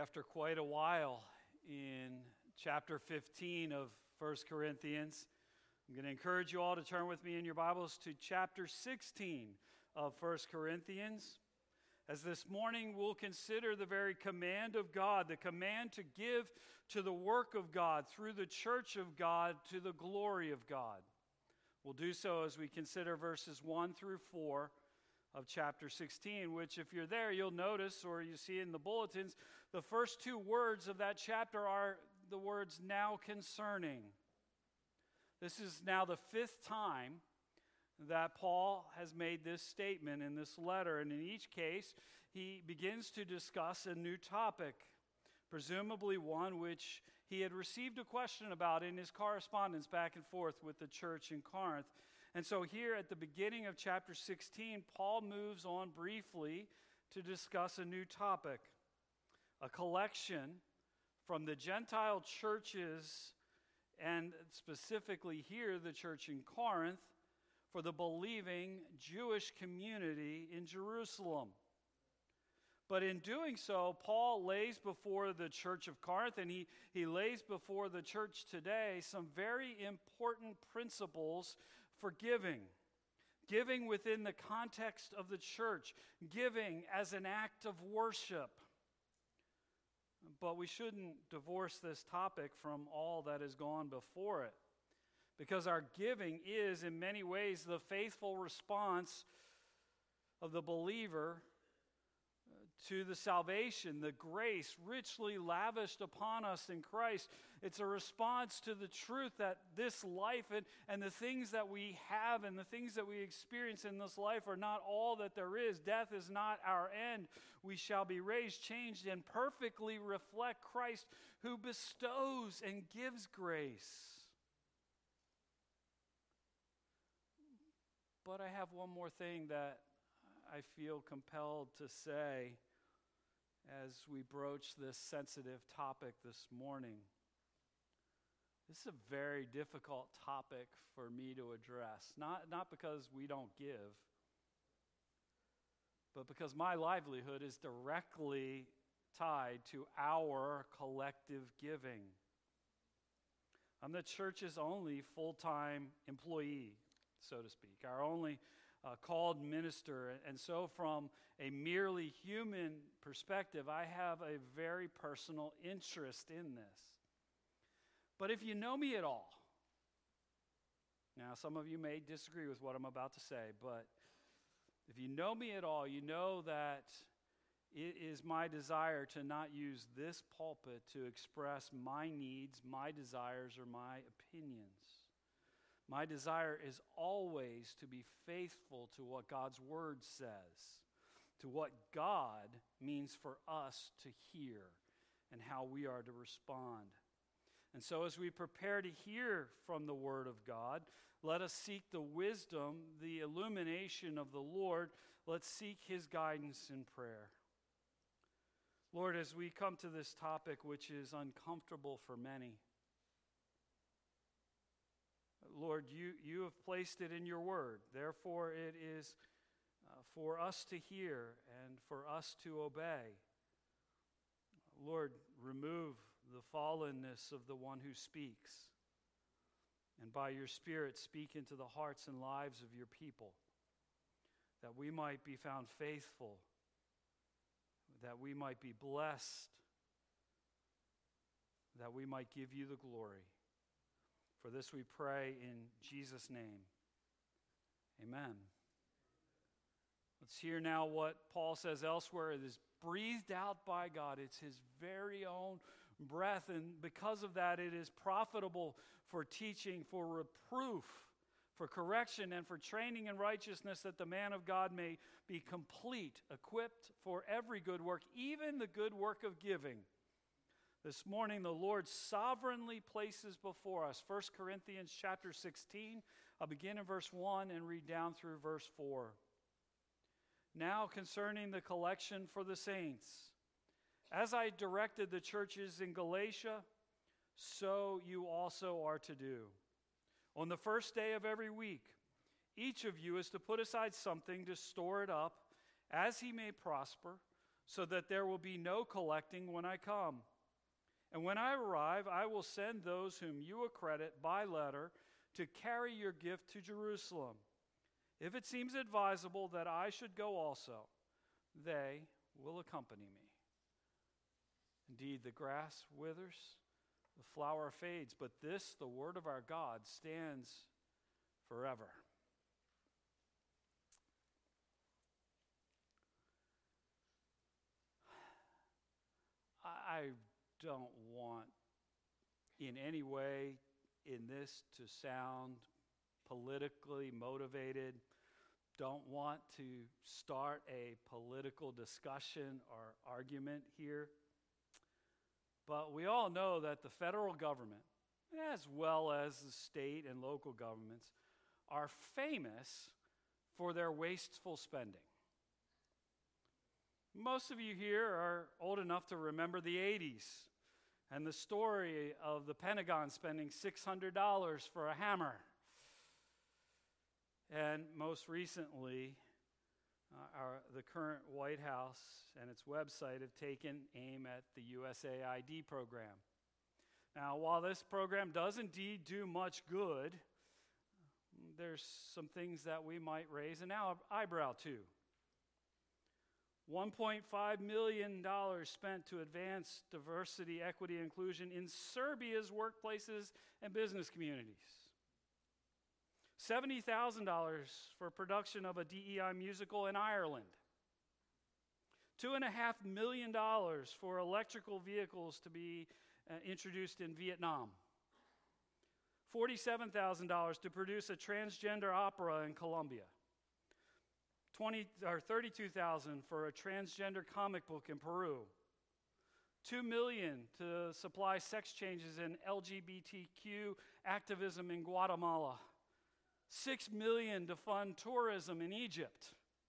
after quite a while in chapter 15 of 1 Corinthians. I'm going to encourage you all to turn with me in your Bibles to chapter 16 of 1 Corinthians. As this morning we'll consider the very command of God, the command to give to the work of God through the church of God to the glory of God. We'll do so as we consider verses 1 through 4 of chapter 16, which if you're there, you'll notice, or you see in the bulletins, the first two words of that chapter are the words "now concerning." This is now the fifth time that Paul has made this statement in this letter, and in each case, he begins to discuss a new topic, presumably one which he had received a question about in his correspondence back and forth with the church in Corinth. And so here at the beginning of chapter 16, Paul moves on briefly to discuss a new topic, a collection from the Gentile churches, and specifically here the church in Corinth, for the believing Jewish community in Jerusalem. But in doing so, Paul lays before the church of Corinth, and he lays before the church today some very important principles for giving. Giving within the context of the church. Giving as an act of worship. But we shouldn't divorce this topic from all that has gone before it. Because our giving is, in many ways, the faithful response of the believer to the salvation, the grace richly lavished upon us in Christ. It's a response to the truth that this life and the things that we have and the things that we experience in this life are not all that there is. Death is not our end. We shall be raised, changed, and perfectly reflect Christ who bestows and gives grace. But I have one more thing that I feel compelled to say as we broach this sensitive topic this morning. This is a very difficult topic for me to address, not because we don't give, but because my livelihood is directly tied to our collective giving. I'm the church's only full-time employee, so to speak, our only called minister. And so from a merely human perspective, I have a very personal interest in this. But if you know me at all, now some of you may disagree with what I'm about to say, but if you know me at all, you know that it is my desire to not use this pulpit to express my needs, my desires, or my opinions. My desire is always to be faithful to what God's word says, to what God means for us to hear and how we are to respond. And so as we prepare to hear from the word of God, let us seek the wisdom, the illumination of the Lord. Let's seek his guidance in prayer. Lord, as we come to this topic, which is uncomfortable for many, Lord, you have placed it in your word. Therefore, it is for us to hear and for us to obey. Lord, remove the fallenness of the one who speaks. And by your Spirit, speak into the hearts and lives of your people, that we might be found faithful, that we might be blessed, that we might give you the glory. For this we pray in Jesus' name. Amen. Let's hear now what Paul says elsewhere. It is breathed out by God. It's his very own breath. And because of that, it is profitable for teaching, for reproof, for correction, and for training in righteousness, that the man of God may be complete, equipped for every good work, even the good work of giving. This morning, the Lord sovereignly places before us 1 Corinthians chapter 16. I'll begin in verse 1 and read down through verse 4. Now concerning the collection for the saints, as I directed the churches in Galatia, so you also are to do. On the first day of every week, each of you is to put aside something to store it up, as he may prosper, so that there will be no collecting when I come. And when I arrive, I will send those whom you accredit by letter to carry your gift to Jerusalem. If it seems advisable that I should go also, they will accompany me. Indeed, the grass withers, the flower fades, but this, the word of our God, stands forever. I don't want in any way in this to sound politically motivated. Don't want to start a political discussion or argument here. But we all know that the federal government, as well as the state and local governments, are famous for their wasteful spending. Most of you here are old enough to remember the 80s and the story of the Pentagon spending $600 for a hammer. And most recently, the current White House and its website have taken aim at the USAID program. Now, while this program does indeed do much good, there's some things that we might raise an eyebrow to. $1.5 million spent to advance diversity, equity, and inclusion in Serbia's workplaces and business communities. $70,000 for production of a DEI musical in Ireland. $2.5 million for electrical vehicles to be introduced in Vietnam. $47,000 to produce a transgender opera in Colombia. $32,000 for a transgender comic book in Peru. $2 million to supply sex changes in LGBTQ activism in Guatemala. $6 million to fund tourism in Egypt.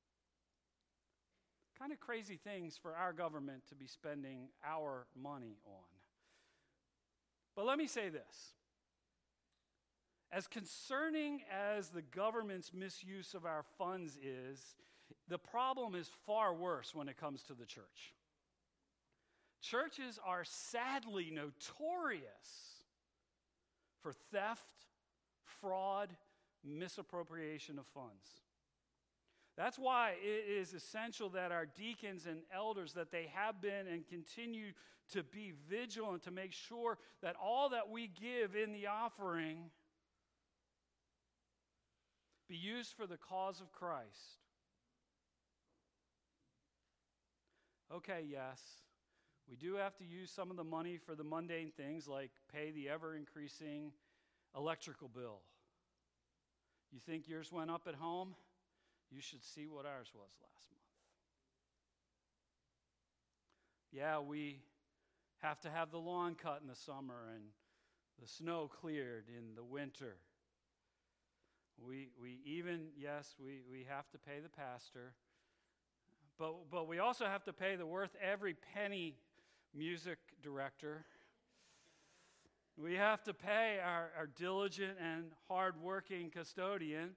Kind of crazy things for our government to be spending our money on. But let me say this. As concerning as the government's misuse of our funds is, the problem is far worse when it comes to the church. Churches are sadly notorious for theft, fraud, misappropriation of funds. That's why it is essential that our deacons and elders, that they have been and continue to be vigilant to make sure that all that we give in the offering be used for the cause of Christ. Okay, yes, we do have to use some of the money for the mundane things like pay the ever-increasing electrical bill. You think yours went up at home? You should see what ours was last month. Yeah, we have to have the lawn cut in the summer and the snow cleared in the winter. We have to pay the pastor, but we also have to pay the worth every penny music director. We have to pay our diligent and hardworking custodian.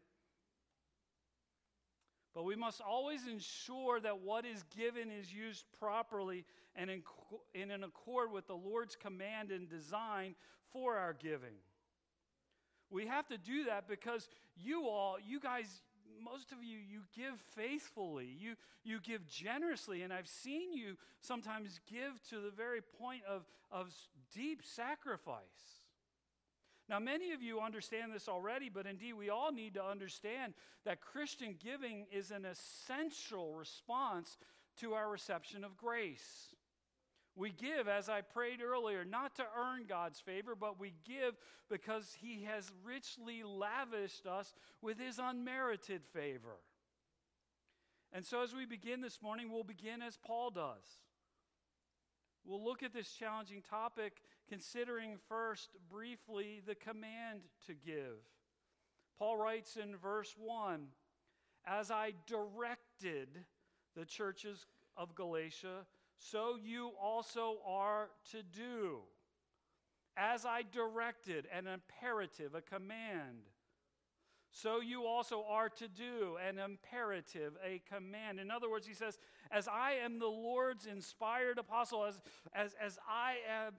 But we must always ensure that what is given is used properly and in accord with the Lord's command and design for our giving. We have to do that because you guys, most of you give faithfully. You give generously. And I've seen you sometimes give to the very point of deep sacrifice. Now, many of you understand this already, but indeed we all need to understand that Christian giving is an essential response to our reception of grace. We give, as I prayed earlier, not to earn God's favor, but we give because He has richly lavished us with His unmerited favor. And so as we begin this morning, we'll begin as Paul does. We'll look at this challenging topic, considering first, briefly, the command to give. Paul writes in verse 1, "As I directed the churches of Galatia, so you also are to do." As I directed, an imperative, a command. So you also are to do, an imperative, a command. In other words, he says, As I am the Lord's inspired apostle, as I am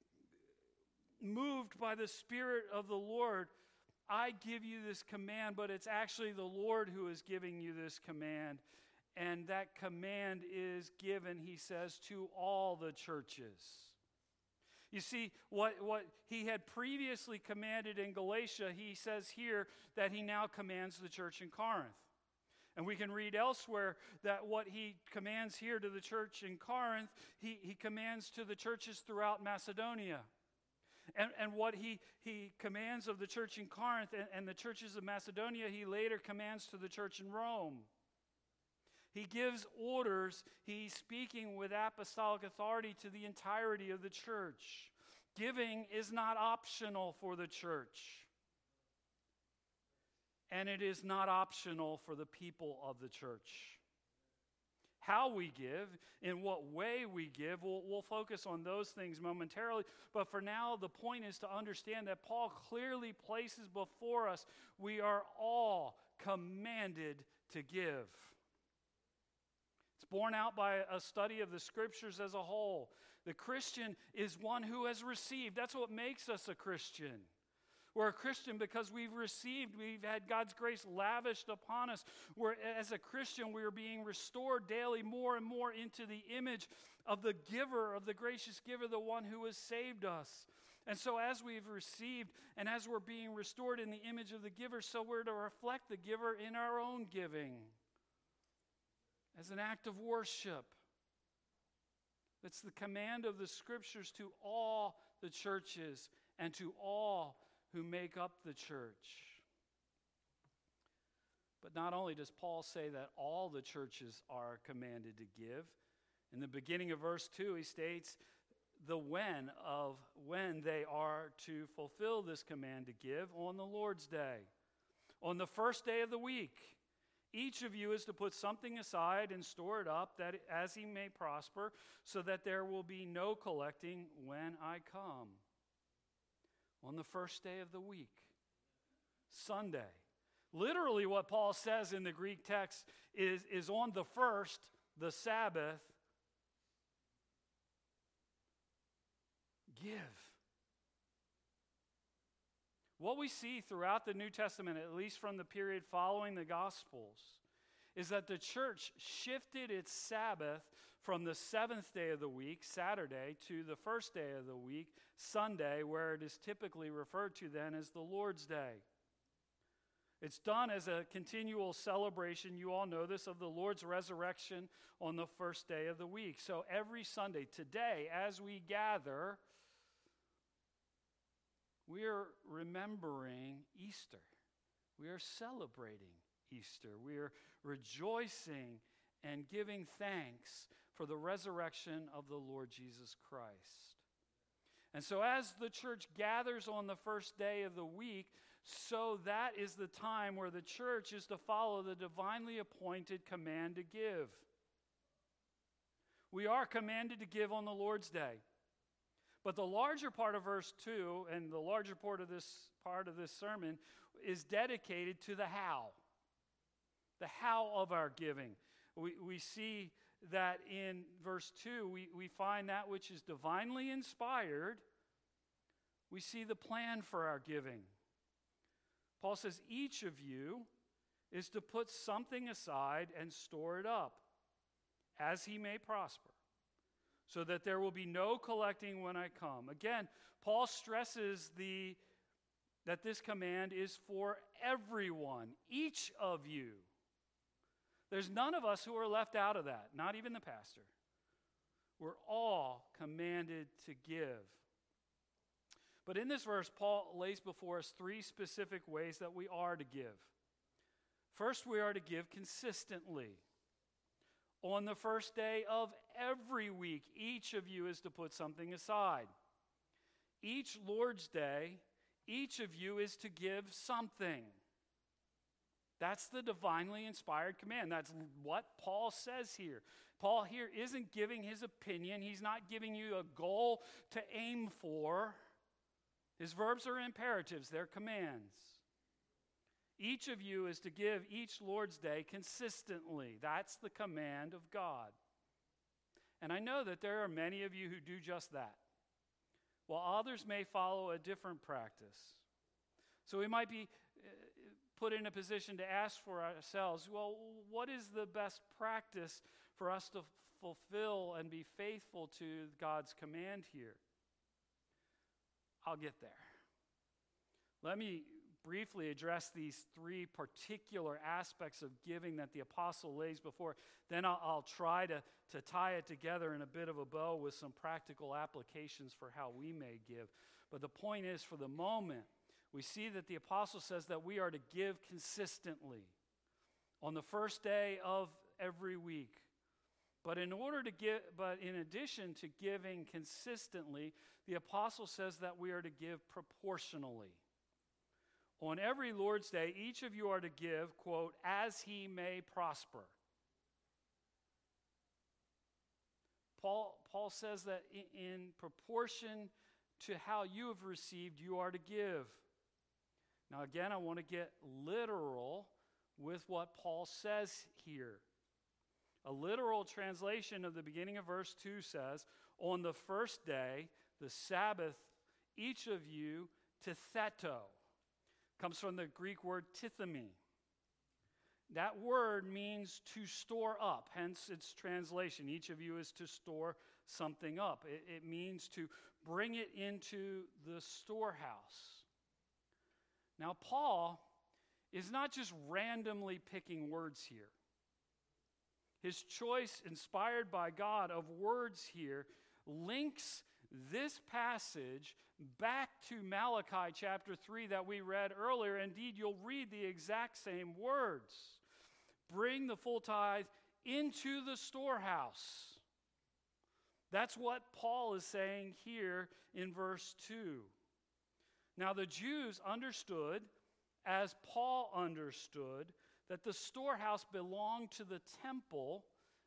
moved by the Spirit of the Lord, I give you this command, but it's actually the Lord who is giving you this command. And that command is given, he says, to all the churches. You see, what he had previously commanded in Galatia, he says here that he now commands the church in Corinth. And we can read elsewhere that what he commands here to the church in Corinth, he commands to the churches throughout Macedonia. And what he commands of the church in Corinth and the churches of Macedonia, he later commands to the church in Rome. He gives orders. He's speaking with apostolic authority to the entirety of the church. Giving is not optional for the church. And it is not optional for the people of the church. How we give, in what way we give, we'll focus on those things momentarily. But for now, the point is to understand that Paul clearly places before us, we are all commanded to give. It's borne out by a study of the Scriptures as a whole. The Christian is one who has received. That's what makes us a Christian. We're a Christian because we've received, we've had God's grace lavished upon us. As a Christian, we are being restored daily more and more into the image of the giver, of the gracious giver, the one who has saved us. And so as we've received and as we're being restored in the image of the giver, so we're to reflect the giver in our own giving as an act of worship. That's the command of the Scriptures to all the churches and to all who make up the church. But not only does Paul say that all the churches are commanded to give, in the beginning of verse 2 he states the when they are to fulfill this command to give on the Lord's day. On the first day of the week, each of you is to put something aside and store it up, that as he may prosper, so that there will be no collecting when I come. On the first day of the week, Sunday. Literally what Paul says in the Greek text is on the first, the Sabbath, give. What we see throughout the New Testament, at least from the period following the Gospels, is that the church shifted its Sabbath from the seventh day of the week, Saturday, to the first day of the week, Sunday, where it is typically referred to then as the Lord's Day. It's done as a continual celebration, you all know this, of the Lord's resurrection on the first day of the week. So every Sunday, today, as we gather, we are remembering Easter. We are celebrating Easter. We are rejoicing and giving thanks for the resurrection of the Lord Jesus Christ. And so as the church gathers on the first day of the week, so that is the time where the church is to follow the divinely appointed command to give. We are commanded to give on the Lord's Day. But the larger part of verse 2 and the larger part of this sermon is dedicated to the how. The how of our giving. We see that in verse 2, we find that which is divinely inspired. We see the plan for our giving. Paul says each of you is to put something aside and store it up, as he may prosper, so that there will be no collecting when I come. Again, Paul stresses that this command is for everyone, each of you. There's none of us who are left out of that, not even the pastor. We're all commanded to give. But in this verse, Paul lays before us three specific ways that we are to give. First, we are to give consistently. On the first day of every week, each of you is to put something aside. Each Lord's Day, each of you is to give something. That's the divinely inspired command. That's what Paul says here. Paul here isn't giving his opinion. He's not giving you a goal to aim for. His verbs are imperatives. They're commands. Each of you is to give each Lord's Day consistently. That's the command of God. And I know that there are many of you who do just that, while others may follow a different practice. So we might be put in a position to ask for ourselves, well, what is the best practice for us to fulfill and be faithful to God's command here? I'll get there. Let me briefly address these three particular aspects of giving that the apostle lays before. Then I'll try to tie it together in a bit of a bow with some practical applications for how we may give. But the point is, for the moment, we see that the apostle says that we are to give consistently on the first day of every week. But in addition to giving consistently, the apostle says that we are to give proportionally. On every Lord's Day, each of you are to give, quote, as he may prosper. Paul says that in proportion to how you have received, you are to give. Now again, I want to get literal with what Paul says here. A literal translation of the beginning of verse 2 says, on the first day, the Sabbath, each of you tetheto. Comes from the Greek word tithemi. That word means to store up, hence its translation. Each of you is to store something up. It means to bring it into the storehouse. Now, Paul is not just randomly picking words here. His choice, inspired by God, of words here links this passage back to Malachi chapter 3 that we read earlier. Indeed, you'll read the exact same words. Bring the full tithe into the storehouse. That's what Paul is saying here in verse 2. Now, the Jews understood, as Paul understood, that the storehouse belonged to the temple,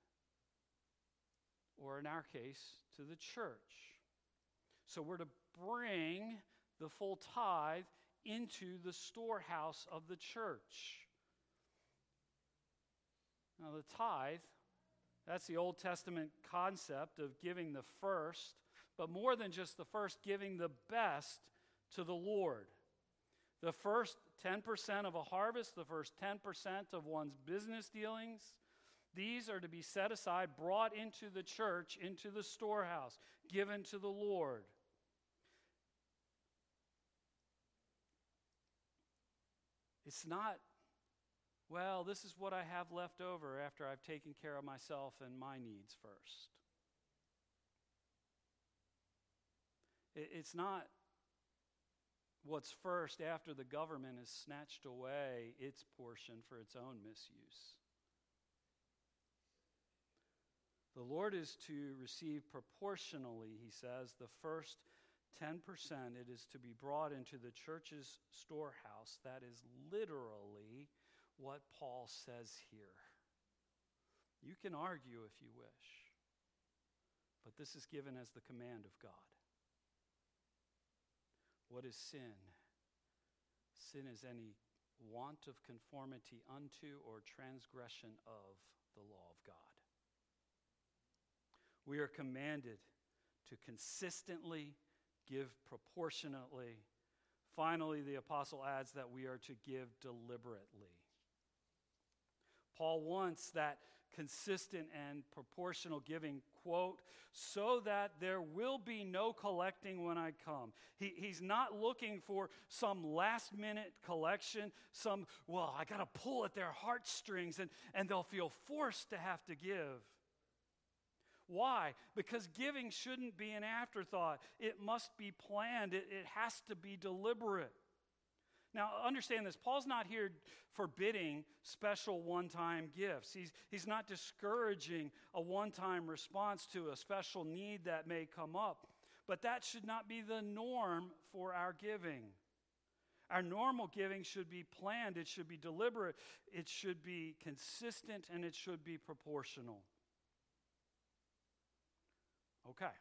or in our case, to the church. So we're to bring the full tithe into the storehouse of the church. Now the tithe, that's the Old Testament concept of giving the first, but more than just the first, giving the best to the Lord. The first 10% of a harvest, the first 10% of one's business dealings, these are to be set aside, brought into the church, into the storehouse, given to the Lord. It's not, well, this is what I have left over after I've taken care of myself and my needs first. It's not what's first after the government has snatched away its portion for its own misuse. The Lord is to receive proportionally, he says, the first 10%. It is to be brought into the church's storehouse. That is literally what Paul says here. You can argue if you wish, but this is given as the command of God. What is sin? Sin is any want of conformity unto or transgression of the law of God. We are commanded to consistently give proportionately. Finally, the apostle adds that we are to give deliberately. Paul wants that consistent and proportional giving, quote, so that there will be no collecting when I come. He's not looking for some last-minute collection, I got to pull at their heartstrings and they'll feel forced to have to give. Why? Because giving shouldn't be an afterthought. It must be planned. It has to be deliberate. Now, understand this. Paul's not here forbidding special one-time gifts. He's not discouraging a one-time response to a special need that may come up. But that should not be the norm for our giving. Our normal giving should be planned. It should be deliberate. It should be consistent, and it should be proportional. Okay.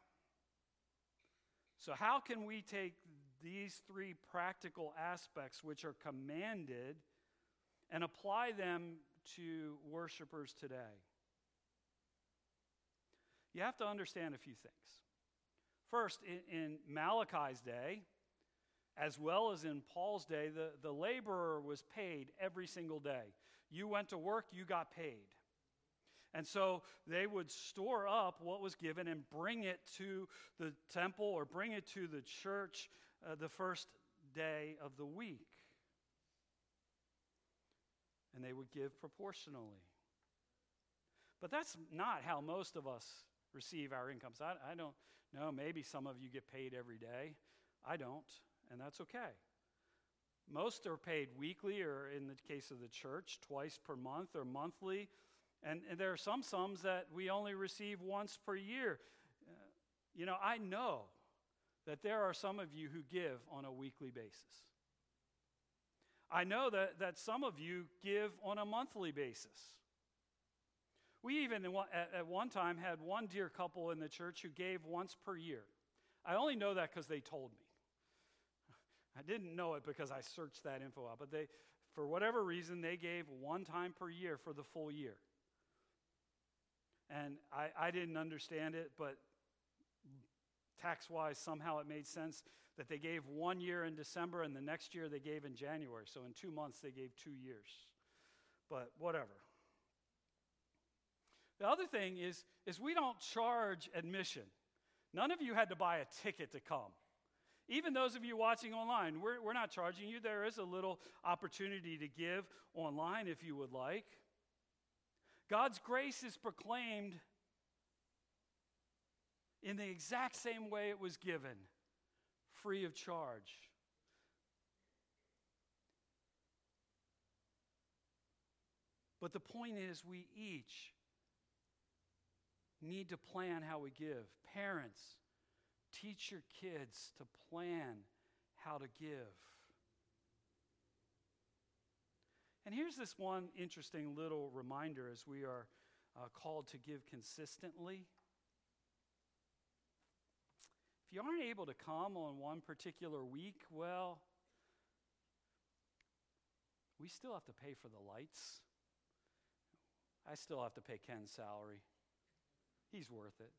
So how can we take these three practical aspects which are commanded and apply them to worshipers today? you have to understand a few things. First, in Malachi's day, as well as in Paul's day, the laborer was paid every single day. You went to work, you got paid. And so they would store up what was given and bring it to the temple or bring it to the church the first day of the week. And they would give proportionally. But that's not how most of us receive our incomes. I don't know. Maybe some of you get paid every day. I don't, and that's okay. Most are paid weekly, or in the case of the church, twice per month or monthly. And there are some sums that we only receive once per year. I know that there are some of you who give on a weekly basis. I know that some of you give on a monthly basis. We even at one time had one dear couple in the church who gave once per year. I only know that because they told me. I didn't know it because I searched that info out, but for whatever reason, they gave one time per year for the full year. And I didn't understand it, but tax-wise, somehow it made sense that they gave 1 year in December and the next year they gave in January. So in 2 months, they gave 2 years. But whatever. The other thing is we don't charge admission. None of you had to buy a ticket to come. Even those of you watching online, we're not charging you. There is a little opportunity to give online if you would like. God's grace is proclaimed in the exact same way it was given, free of charge. But the point is, we each need to plan how we give. Parents, teach your kids to plan how to give. And here's this one interesting little reminder as we are called to give consistently. If you aren't able to come on one particular week, well, we still have to pay for the lights. I still have to pay Ken's salary. He's worth it.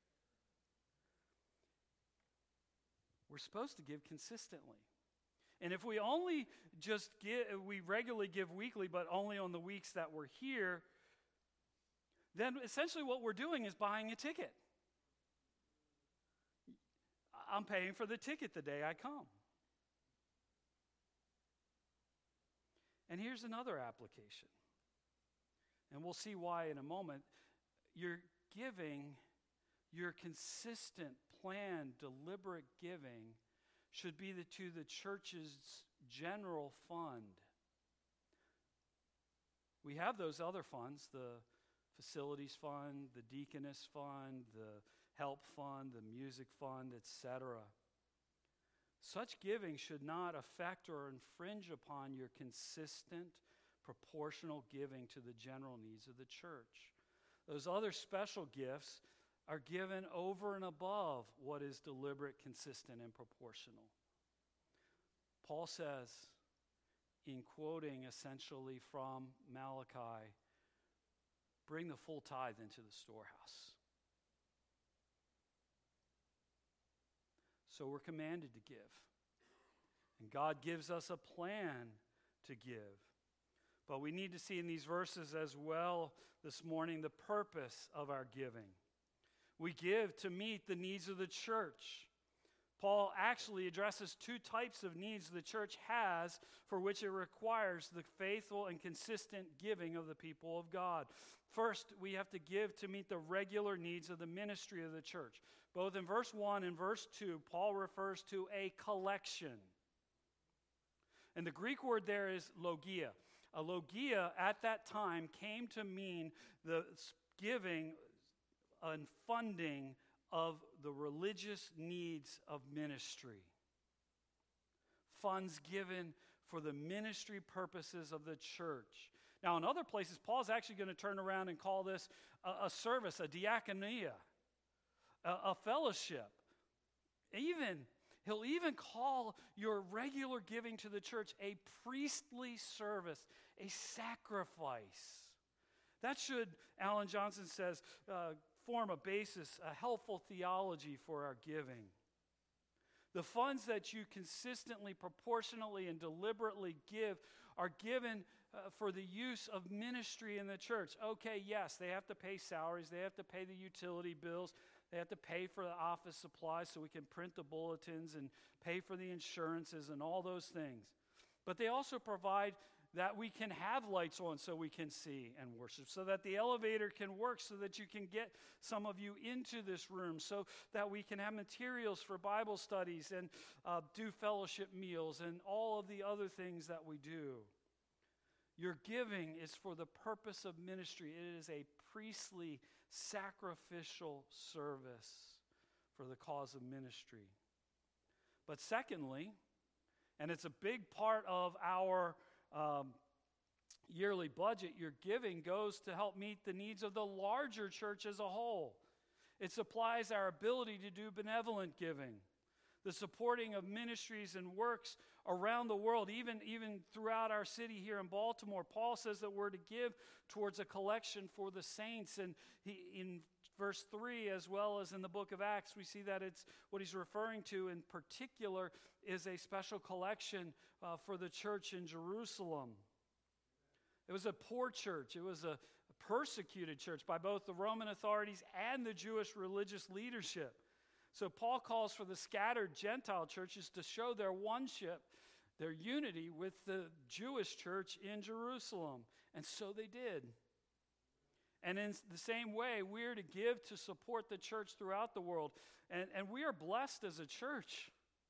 We're supposed to give consistently. And if we only we regularly give weekly, but only on the weeks that we're here, then essentially what we're doing is buying a ticket. I'm paying for the ticket the day I come. And here's another application. And we'll see why in a moment. Your giving, your consistent, planned, deliberate giving should be to the church's general fund. We have those other funds, the facilities fund, the deaconess fund, the help fund, the music fund, etc. Such giving should not affect or infringe upon your consistent, proportional giving to the general needs of the church. Those other special gifts are given over and above what is deliberate, consistent, and proportional. Paul says, in quoting essentially from Malachi, bring the full tithe into the storehouse. So we're commanded to give. And God gives us a plan to give. But we need to see in these verses as well this morning the purpose of our giving. We give to meet the needs of the church. Paul actually addresses two types of needs the church has for which it requires the faithful and consistent giving of the people of God. First, we have to give to meet the regular needs of the ministry of the church. Both in verse 1 and verse 2, Paul refers to a collection. And the Greek word there is logia. A logia at that time came to mean the giving and funding of the religious needs of ministry. Funds given for the ministry purposes of the church. Now, in other places, Paul's actually going to turn around and call this a service, a diakonia, a fellowship. He'll even call your regular giving to the church a priestly service, a sacrifice. That should, Alan Johnson says, form a basis, a helpful theology for our giving. The funds that you consistently, proportionally, and deliberately give are given for the use of ministry in the church. Okay, yes, they have to pay salaries, they have to pay the utility bills, they have to pay for the office supplies so we can print the bulletins and pay for the insurances and all those things. But they also provide that we can have lights on so we can see and worship, so that the elevator can work, so that you can get some of you into this room, so that we can have materials for Bible studies and do fellowship meals and all of the other things that we do. Your giving is for the purpose of ministry. It is a priestly, sacrificial service for the cause of ministry. But secondly, and it's a big part of our yearly budget, your giving goes to help meet the needs of the larger church as a whole. It supplies our ability to do benevolent giving, the supporting of ministries and works around the world, even throughout our city here in Baltimore. Paul says that we're to give towards a collection for the saints, and in verse 3, as well as in the book of Acts, we see that it's what he's referring to in particular is a special collection for the church in Jerusalem. It was a poor church. It was a persecuted church by both the Roman authorities and the Jewish religious leadership. So Paul calls for the scattered Gentile churches to show their oneship, their unity with the Jewish church in Jerusalem. And so they did. And in the same way, we're to give to support the church throughout the world. And we are blessed as a church.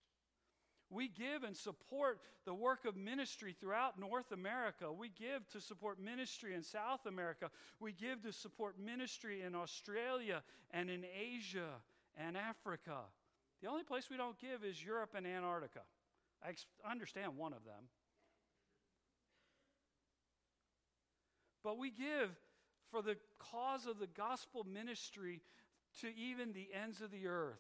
We give and support the work of ministry throughout North America. We give to support ministry in South America. We give to support ministry in Australia and in Asia and Africa. The only place we don't give is Europe and Antarctica. I understand one of them. But we give for the cause of the gospel ministry to even the ends of the earth.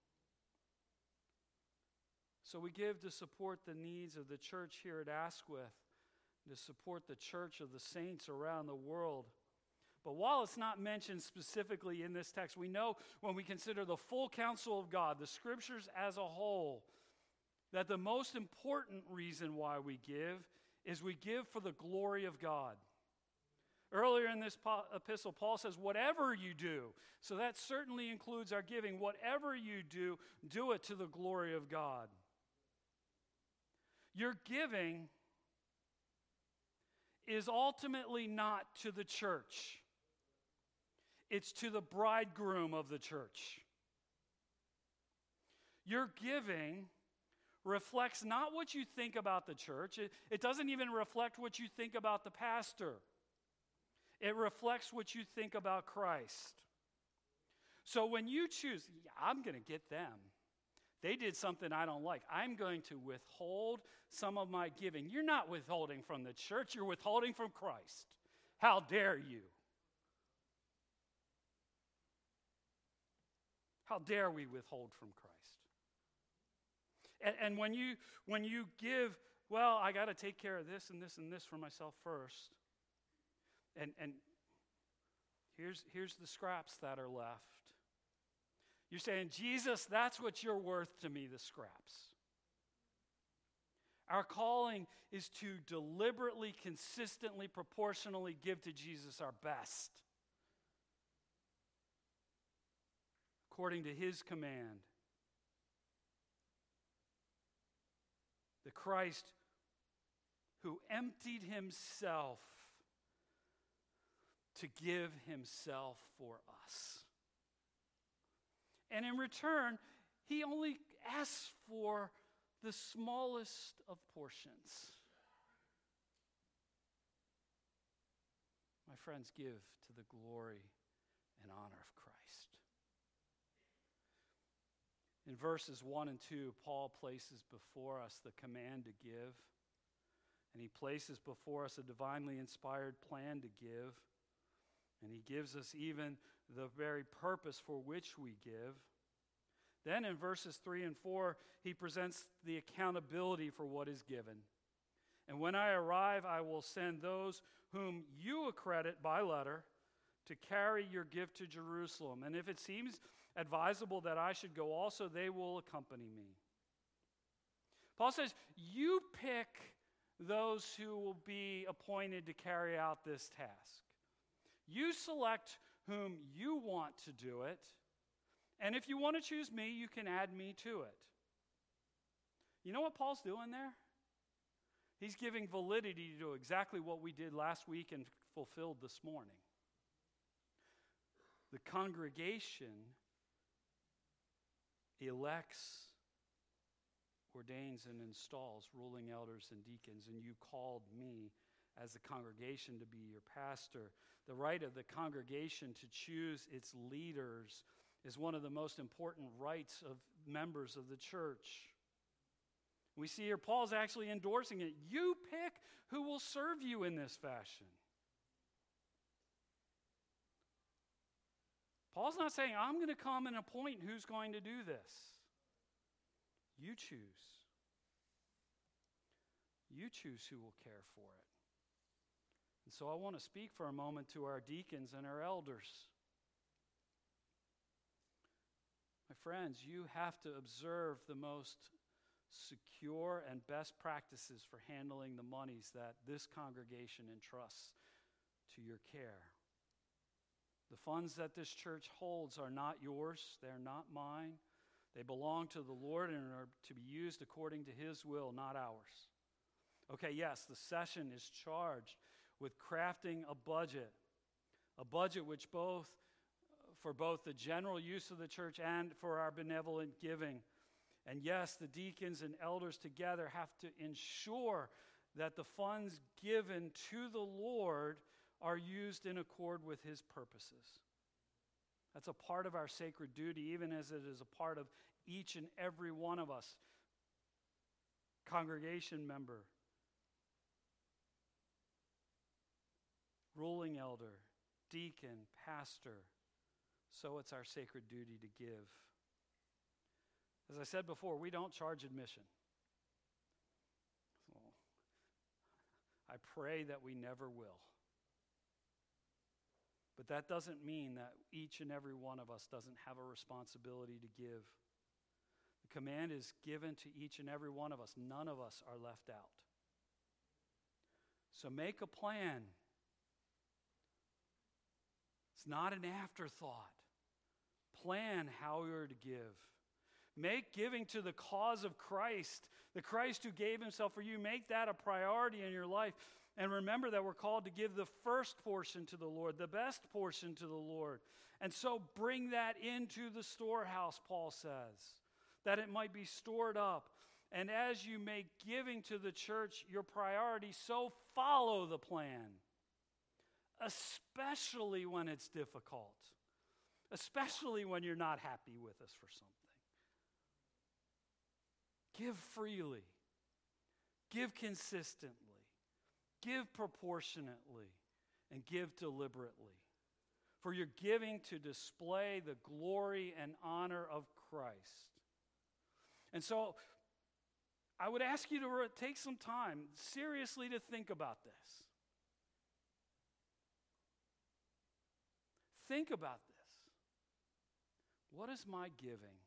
So we give to support the needs of the church here at Asquith, to support the church of the saints around the world. But while it's not mentioned specifically in this text, we know when we consider the full counsel of God, the scriptures as a whole, that the most important reason why we give is we give for the glory of God. Earlier in this epistle, Paul says, whatever you do, so that certainly includes our giving, whatever you do, do it to the glory of God. Your giving is ultimately not to the church. It's to the bridegroom of the church. Your giving reflects not what you think about the church. It doesn't even reflect what you think about the pastor. It reflects what you think about Christ. So when you choose, I'm going to get them. They did something I don't like. I'm going to withhold some of my giving. You're not withholding from the church. You're withholding from Christ. How dare you? How dare we withhold from Christ? And when you give, well, I got to take care of this and this and this for myself first. And here's the scraps that are left. You're saying, Jesus, that's what you're worth to me, the scraps. Our calling is to deliberately, consistently, proportionally give to Jesus our best, according to his command. The Christ who emptied himself to give himself for us. And in return, he only asks for the smallest of portions. My friends, give to the glory and honor of Christ. In verses 1 and 2, Paul places before us the command to give, and he places before us a divinely inspired plan to give, and he gives us even the very purpose for which we give. Then in verses 3 and 4, he presents the accountability for what is given. And when I arrive, I will send those whom you accredit by letter to carry your gift to Jerusalem. And if it seems advisable that I should go also, they will accompany me. Paul says, you pick those who will be appointed to carry out this task. You select whom you want to do it. And if you want to choose me, you can add me to it. You know what Paul's doing there? He's giving validity to exactly what we did last week and fulfilled this morning. The congregation elects, ordains, and installs ruling elders and deacons, and you called me as the congregation to be your pastor. The right of the congregation to choose its leaders is one of the most important rights of members of the church. We see here Paul's actually endorsing it. You pick who will serve you in this fashion. Paul's not saying, I'm going to come and appoint who's going to do this. You choose. You choose who will care for it. And so I want to speak for a moment to our deacons and our elders. My friends, you have to observe the most secure and best practices for handling the monies that this congregation entrusts to your care. The funds that this church holds are not yours. They're not mine. They belong to the Lord and are to be used according to His will, not ours. Okay, yes, the session is charged with crafting a budget which for both the general use of the church and for our benevolent giving. And yes, the deacons and elders together have to ensure that the funds given to the Lord are used in accord with His purposes. That's a part of our sacred duty, even as it is a part of each and every one of us. Congregation member, ruling elder, deacon, pastor. So it's our sacred duty to give. As I said before, we don't charge admission. So I pray that we never will. But that doesn't mean that each and every one of us doesn't have a responsibility to give. The command is given to each and every one of us. None of us are left out. So make a plan. It's not an afterthought. Plan how you're to give. Make giving to the cause of Christ, the Christ who gave Himself for you, make that a priority in your life. And remember that we're called to give the first portion to the Lord, the best portion to the Lord. And so bring that into the storehouse, Paul says, that it might be stored up. And as you make giving to the church your priority, so follow the plan, especially when it's difficult, especially when you're not happy with us for something. Give freely, give consistently, give proportionately, and give deliberately. For you're giving to display the glory and honor of Christ. And so I would ask you to take some time seriously to think about this. Think about this. What is my giving?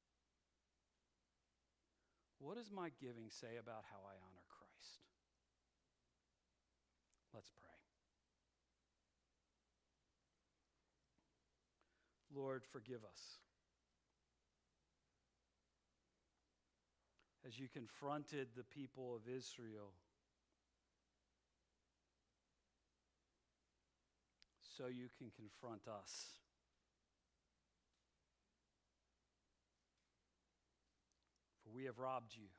What does my giving say about how I honor Christ? Let's pray. Lord, forgive us. As you confronted the people of Israel, so you can confront us. For we have robbed you.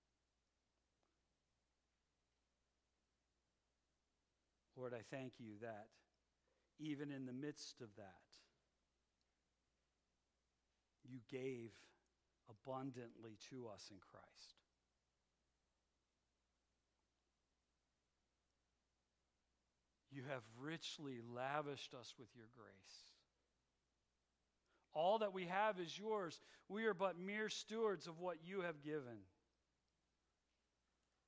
Lord, I thank you that even in the midst of that, you gave abundantly to us in Christ. You have richly lavished us with your grace. All that we have is yours. We are but mere stewards of what you have given.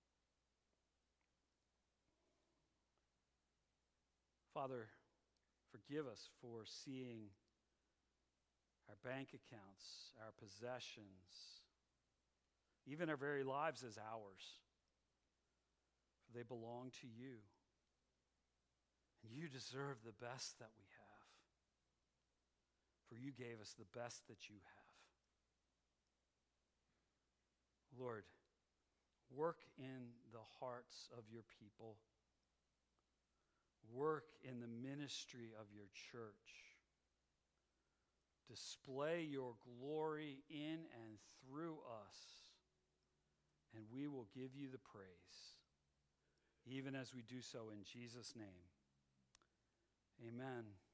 Father, Forgive us for seeing our bank accounts, our possessions, even our very lives as ours. For they belong to you. And you deserve the best that we have. For you gave us the best that you have. Lord, work in the hearts of your people. Work in the ministry of your church. Display your glory in and through us, and we will give you the praise, even as we do so in Jesus' name. Amen.